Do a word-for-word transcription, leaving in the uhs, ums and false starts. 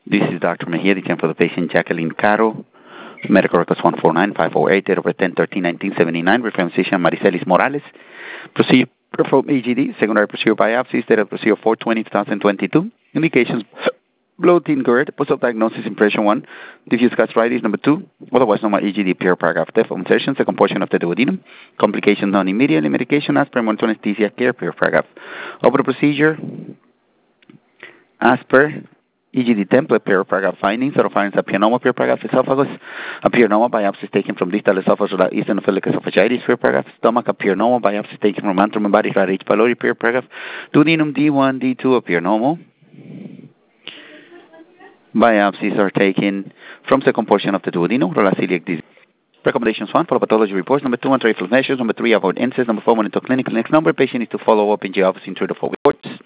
This is Doctor Mejia, the for the patient Jacqueline Caro. Medical records one four nine five four eight, date of birth ten thirteen nineteen seventy-nine, reference physician Maricelis Morales. Procedure performed E G D, secondary procedure biopsy, date of procedure four twenty twenty twenty-two. Indications, bloating GERD, post-op diagnosis impression one, diffuse gastritis number two, otherwise normal E G D, pure paragraph depth of insertion, second portion of the duodenum, complications non immediately, medication, aspirin, monitor anesthesia, care, pure paragraph. Over the procedure, as per E G D template, pure paragraph findings, oropharynx appianoma, pure paragraph esophagus, appianoma, biopsies taken from distal esophagus, eosinophilic esophagitis, pure paragraph stomach, appianoma, biopsies taken from antrum and body, H. pylori, pure paragraph duodenum D one, D two, appianoma. Biopsies are taken from second portion of the duodenum, celiac disease. Recommendations one, follow pathology reports. Number two, anti-reflux measures. Number three, avoid incest. Number four, monitor clinical. Next number, patient is to follow up in the office in three to four reports.